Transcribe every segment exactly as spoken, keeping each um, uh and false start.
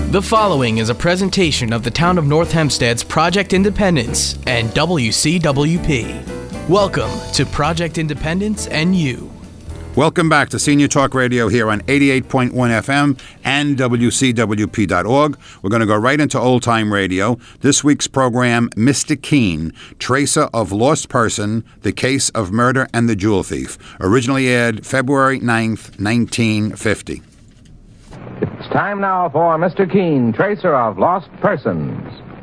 The following is a presentation of the Town of North Hempstead's Project Independence and W C W P. Welcome to Project Independence and You. Welcome back to Senior Talk Radio here on eighty-eight point one F M and W C W P dot org. We're going to go right into Old Time Radio. This week's program, Mister Keene, Tracer of Lost Person, The Case of Murder and the Jewel Thief. Originally aired February ninth, nineteen fifty. It's time now for Mister Keene, Tracer of Lost Persons.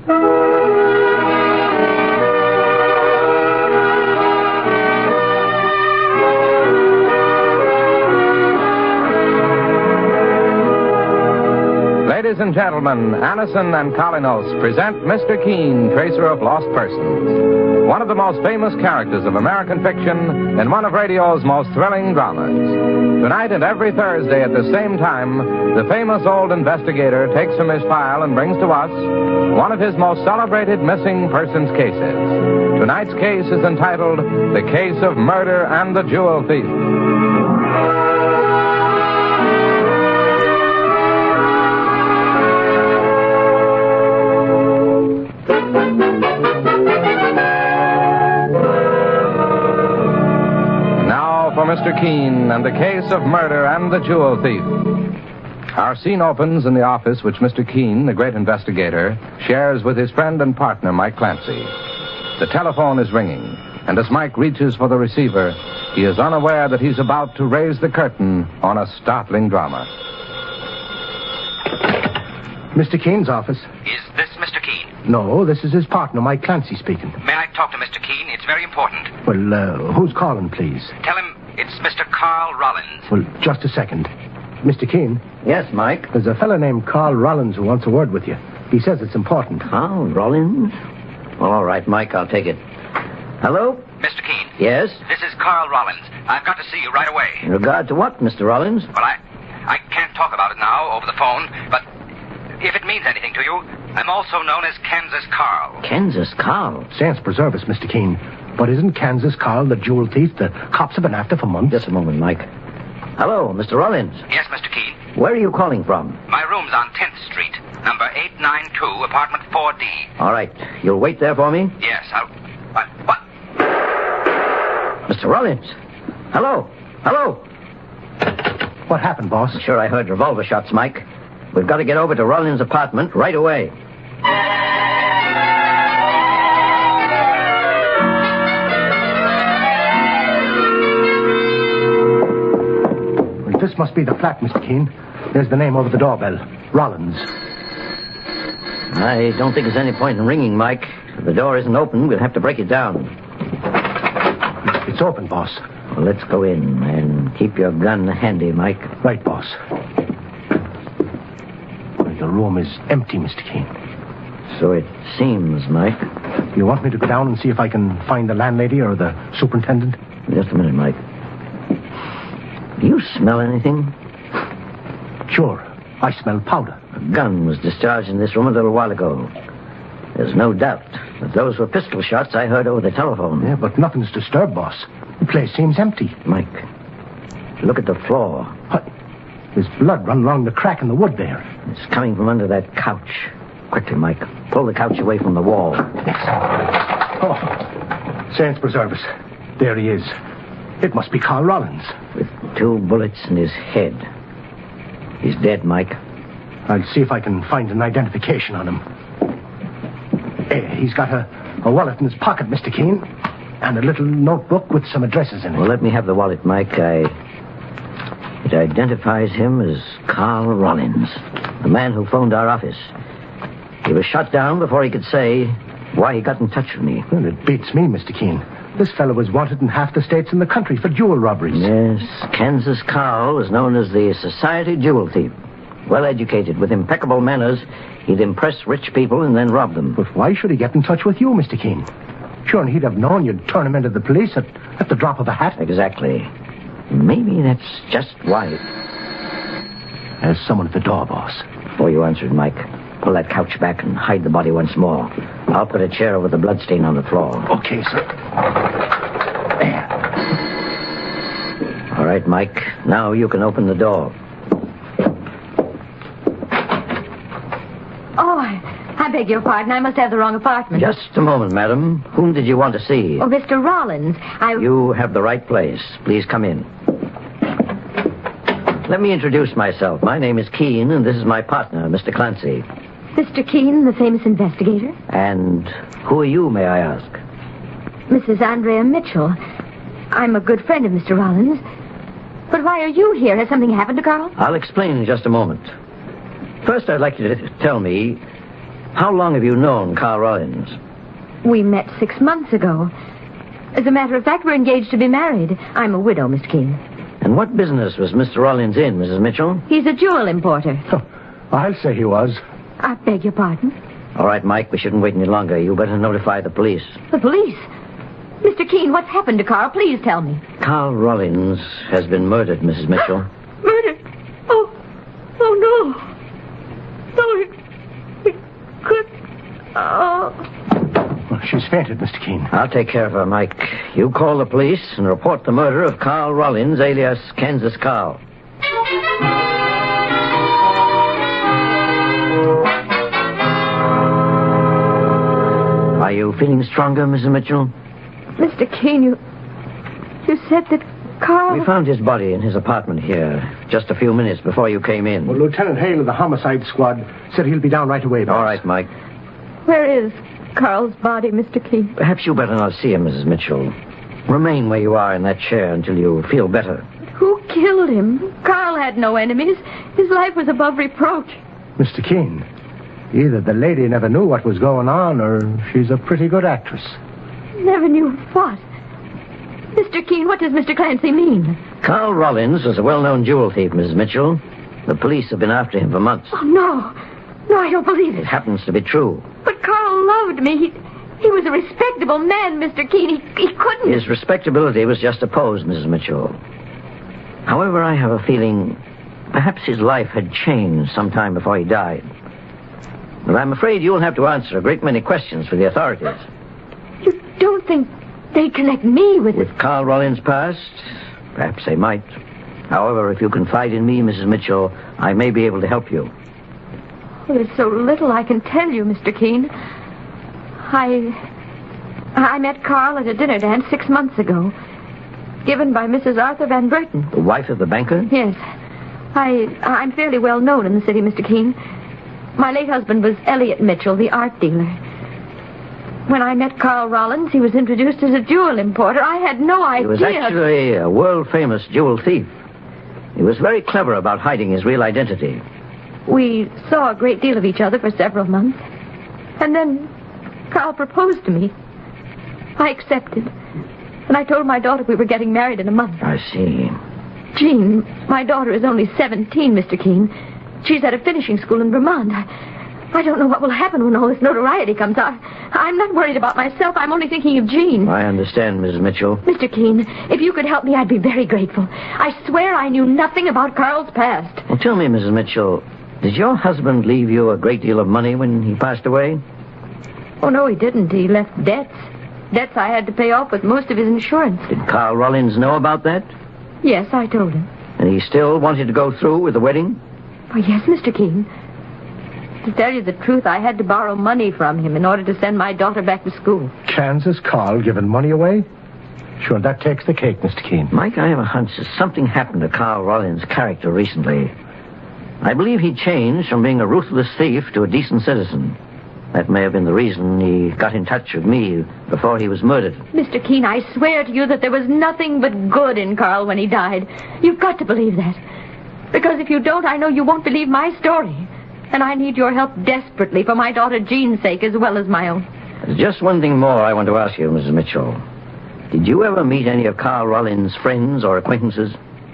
Ladies and gentlemen, Anison and Kalinos present Mister Keene, Tracer of Lost Persons, one of the most famous characters of American fiction and one of radio's most thrilling dramas. Tonight and every Thursday at the same time, the famous old investigator takes from his file and brings to us one of his most celebrated missing persons cases. Tonight's case is entitled The Case of Murder and the Jewel Thief. Mister Keene and the Case of Murder and the Jewel Thief. Our scene opens in the office which Mister Keene, the great investigator, shares with his friend and partner, Mike Clancy. The telephone is ringing, and as Mike reaches for the receiver, he is unaware that he's about to raise the curtain on a startling drama. Mister Keene's office. Is this Mister Keene? No, this is his partner, Mike Clancy, speaking. May I talk to Mister Keene? It's very important. Well, uh, who's calling, please? Tell him it's Mister Carl Rollins. Well, just a second. Mister Keene? Yes, Mike? There's a fellow named Carl Rollins who wants a word with you. He says it's important. Carl Rollins? Well, all right, Mike, I'll take it. Hello? Mister Keene? Yes? This is Carl Rollins. I've got to see you right away. In regard to what, Mister Rollins? Well, I, I can't talk about it now over the phone, but if it means anything to you, I'm also known as Kansas Carl. Kansas Carl? Saints preserve us, Mister Keene. But isn't Kansas Carl the jewel thief the cops have been after for months? Just a moment, Mike. Hello, Mister Rollins. Yes, Mister Keene. Where are you calling from? My room's on tenth Street, number eight nine two, apartment four D. All right. You'll wait there for me? Yes, I'll... What? What? Mister Rollins. Hello. Hello. What happened, boss? Sure, I heard revolver shots, Mike. We've got to get over to Rollins' apartment right away. Well, this must be the flat, Mister Keene. There's the name over the doorbell. Rollins. I don't think there's any point in ringing, Mike. If the door isn't open, we'll have to break it down. It's open, boss. Well, let's go in and keep your gun handy, Mike. Right, boss. The room is empty, Mister Keene. So it seems, Mike. You want me to go down and see if I can find the landlady or the superintendent? Just a minute, Mike. Do you smell anything? Sure. I smell powder. A gun was discharged in this room a little while ago. There's no doubt that those were pistol shots I heard over the telephone. Yeah, but nothing's disturbed, boss. The place seems empty. Mike, look at the floor. What? There's blood run along the crack in the wood there. It's coming from under that couch. Quickly, Mike. Pull the couch away from the wall. Yes. Oh, saints preserve us. There he is. It must be Carl Rollins. With two bullets in his head. He's dead, Mike. I'll see if I can find an identification on him. Hey, he's got a, a wallet in his pocket, Mister Keene. And a little notebook with some addresses in it. Well, let me have the wallet, Mike. I... It identifies him as Carl Rollins, the man who phoned our office. He was shot down before he could say why he got in touch with me. Well, it beats me, Mister Keene. This fellow was wanted in half the states in the country for jewel robberies. Yes, Kansas Carl was known as the Society Jewel Thief. Well educated, with impeccable manners, he'd impress rich people and then rob them. But why should he get in touch with you, Mister Keene? Sure, and he'd have known you'd turn him into the police at, at the drop of a hat. Exactly. Maybe that's just why. There's someone at the door, boss. Before you answered, Mike, pull that couch back and hide the body once more. I'll put a chair over the bloodstain on the floor. Okay, sir. There. All right, Mike. Now you can open the door. Oh, I, I beg your pardon. I must have the wrong apartment. Just a moment, madam. Whom did you want to see? Oh, Mister Rollins. I... You have the right place. Please come in. Let me introduce myself. My name is Keene, and this is my partner, Mister Clancy. Mister Keene, the famous investigator. And who are you, may I ask? Missus Andrea Mitchell. I'm a good friend of Mister Rollins. But why are you here? Has something happened to Carl? I'll explain in just a moment. First, I'd like you to tell me, how long have you known Carl Rollins? We met six months ago. As a matter of fact, we're engaged to be married. I'm a widow, Mister Keene. And what business was Mister Rollins in, Missus Mitchell? He's a jewel importer. Oh, I'll say he was. I beg your pardon? All right, Mike, we shouldn't wait any longer. You better notify the police. The police? Mister Keene, what's happened to Carl? Please tell me. Carl Rollins has been murdered, Missus Mitchell. Murdered? Oh, oh no. No, it, it could... Oh... Well, she's fainted, Mister Keene. I'll take care of her, Mike. You call the police and report the murder of Carl Rollins, alias Kansas Carl. Are you feeling stronger, Missus Mitchell? Mister Keene, you... You said that Carl... We found his body in his apartment here just a few minutes before you came in. Well, Lieutenant Hale of the homicide squad said he'll be down right away, boss. All right, Mike. Where is Carl's body, Mister Keene? Perhaps you better not see him, Missus Mitchell. Remain where you are in that chair until you feel better. Who killed him? Carl had no enemies. His life was above reproach. Mister Keene, either the lady never knew what was going on, or she's a pretty good actress. Never knew what? Mister Keene, what does Mister Clancy mean? Carl Rollins was a well-known jewel thief, Missus Mitchell. The police have been after him for months. Oh, no. No, I don't believe It it. happens to be true. But Carl loved me. He, he was a respectable man, Mister Keene. He, he couldn't... His respectability was just a pose, Missus Mitchell. However, I have a feeling perhaps his life had changed sometime before he died. But I'm afraid you'll have to answer a great many questions for the authorities. You don't think they connect me with... With Carl Rollins' past? Perhaps they might. However, if you confide in me, Missus Mitchell, I may be able to help you. Well, there's so little I can tell you, Mister Keene. I... I met Carl at a dinner dance six months ago. Given by Missus Arthur Van Burton. The wife of the banker? Yes. I... I'm fairly well known in the city, Mister Keene. My late husband was Elliot Mitchell, the art dealer. When I met Carl Rollins, he was introduced as a jewel importer. I had no idea... He was actually a world-famous jewel thief. He was very clever about hiding his real identity. We saw a great deal of each other for several months. And then Carl proposed to me. I accepted. And I told my daughter we were getting married in a month. I see. Jean, my daughter is only seventeen, Mister Keene. She's at a finishing school in Vermont. I... I don't know what will happen when all this notoriety comes out. I'm not worried about myself. I'm only thinking of Jean. I understand, Missus Mitchell. Mister Keene, if you could help me, I'd be very grateful. I swear I knew nothing about Carl's past. Well, tell me, Missus Mitchell, did your husband leave you a great deal of money when he passed away? Oh, no, he didn't. He left debts. Debts I had to pay off with most of his insurance. Did Carl Rollins know about that? Yes, I told him. And he still wanted to go through with the wedding? Oh, yes, Mister Keene. To tell you the truth, I had to borrow money from him in order to send my daughter back to school. Kansas Carl giving money away? Sure, that takes the cake, Mister Keene. Mike, I have a hunch that something happened to Carl Rollins' character recently. I believe he changed from being a ruthless thief to a decent citizen. That may have been the reason he got in touch with me before he was murdered. Mister Keene, I swear to you that there was nothing but good in Carl when he died. You've got to believe that. Because if you don't, I know you won't believe my story. And I need your help desperately for my daughter Jean's sake as well as my own. There's just one thing more I want to ask you, Missus Mitchell. Did you ever meet any of Carl Rollins' friends or acquaintances?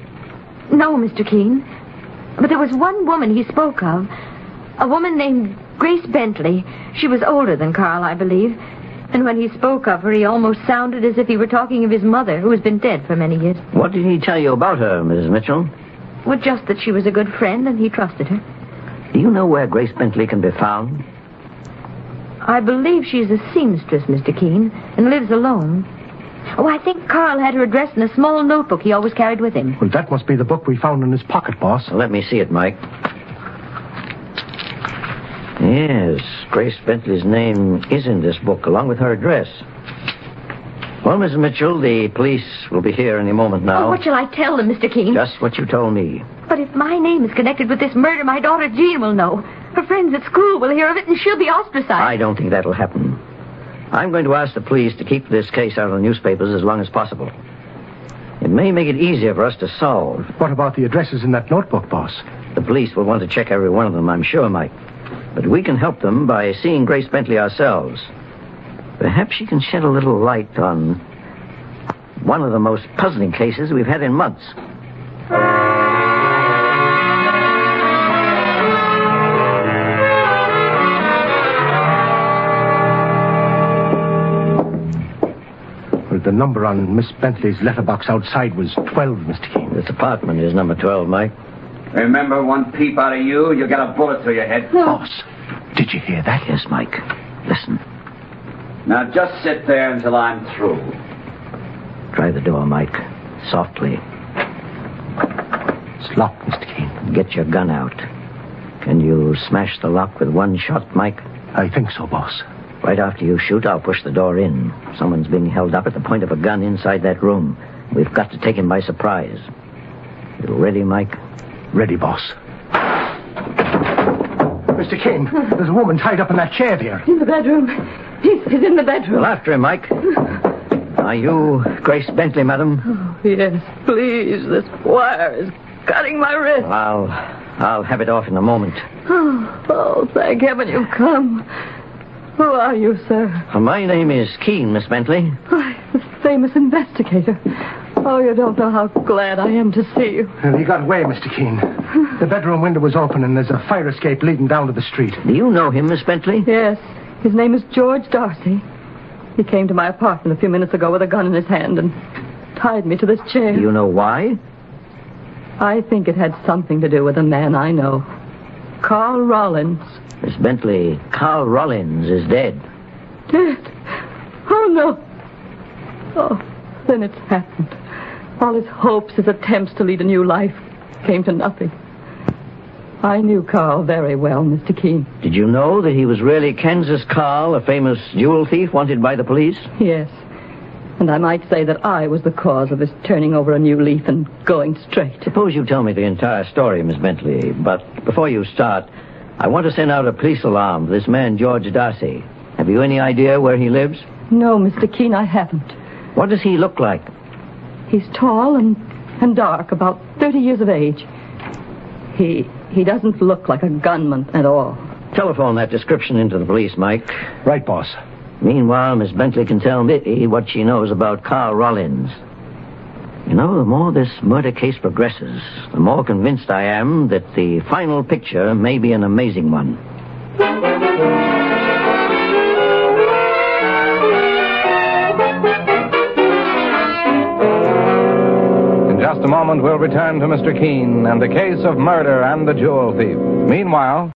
No, Mister Keene. But there was one woman he spoke of. A woman named Grace Bentley. She was older than Carl, I believe. And when he spoke of her, he almost sounded as if he were talking of his mother, who has been dead for many years. What did he tell you about her, Missus Mitchell? Well, just that she was a good friend and he trusted her. Do you know where Grace Bentley can be found? I believe she's a seamstress, Mister Keene, and lives alone. Oh, I think Carl had her address in a small notebook he always carried with him. Well, that must be the book we found in his pocket, boss. Well, let me see it, Mike. Yes, Grace Bentley's name is in this book, along with her address. Well, Missus Mitchell, the police will be here any moment now. Oh, what shall I tell them, Mister Keene? Just what you told me. But if my name is connected with this murder, my daughter Jean will know. Her friends at school will hear of it, and she'll be ostracized. I don't think that'll happen. I'm going to ask the police to keep this case out of the newspapers as long as possible. It may make it easier for us to solve. What about the addresses in that notebook, boss? The police will want to check every one of them, I'm sure, Mike. But we can help them by seeing Grace Bentley ourselves. Perhaps she can shed a little light on one of the most puzzling cases we've had in months. Well, the number on Miss Bentley's letterbox outside was twelve, Mister Keene. This apartment is number twelve, Mike. Remember, one peep out of you, you'll get a bullet through your head. Boss, did you hear that? Yes, Mike. Listen. Now just sit there until I'm through. Try the door, Mike. Softly. It's locked, Mister Keene. Get your gun out. Can you smash the lock with one shot, Mike? I think so, boss. Right after you shoot, I'll push the door in. Someone's being held up at the point of a gun inside that room. We've got to take him by surprise. You ready, Mike? Ready, boss. Mister Keene, there's a woman tied up in that chair there. In the bedroom. He's, he's in the bedroom. Well, after him, Mike. Are you Grace Bentley, madam? Oh, yes, please. This wire is cutting my wrist. I'll, I'll have it off in a moment. Oh, oh, thank heaven you've come. Who are you, sir? Well, my name is Keene, Miss Bentley. Why, the famous investigator. Oh, you don't know how glad I am to see you. Well, he got away, Mister Keene. The bedroom window was open, and there's a fire escape leading down to the street. Do you know him, Miss Bentley? Yes. His name is George Darcy. He came to my apartment a few minutes ago with a gun in his hand and tied me to this chair. Do you know why? I think it had something to do with a man I know. Carl Rollins. Miss Bentley, Carl Rollins is dead. Dead? Oh, no. Oh, then it's happened. All his hopes, his attempts to lead a new life came to nothing. I knew Carl very well, Mister Keene. Did you know that he was really Kansas Carl, a famous jewel thief wanted by the police? Yes. And I might say that I was the cause of his turning over a new leaf and going straight. Suppose you tell me the entire story, Miss Bentley. But before you start, I want to send out a police alarm to this man, George Darcy. Have you any idea where he lives? No, Mister Keene, I haven't. What does he look like? He's tall and, and dark, about thirty years of age. He he doesn't look like a gunman at all. Telephone that description into the police, Mike. Right, boss. Meanwhile, Miss Bentley can tell me what she knows about Carl Rollins. You know, the more this murder case progresses, the more convinced I am that the final picture may be an amazing one. In just a moment, we'll return to Mister Keene and the case of murder and the jewel thief. Meanwhile...